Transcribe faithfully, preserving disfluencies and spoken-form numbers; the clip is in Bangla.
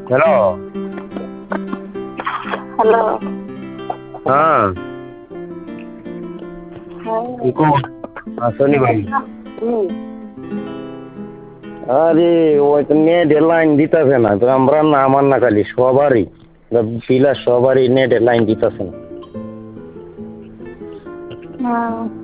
হ্যালো। হ্যালো। হ্যাঁ। হ্যাঁ। আসনি ভাই। হুম। আরে ওই তো নেটে লাইন দিতেছে না, তো আমরা না, আমার না খালি সবারই পিলার সবারই নেটে লাইন দিতেছে না। হ্যাঁ।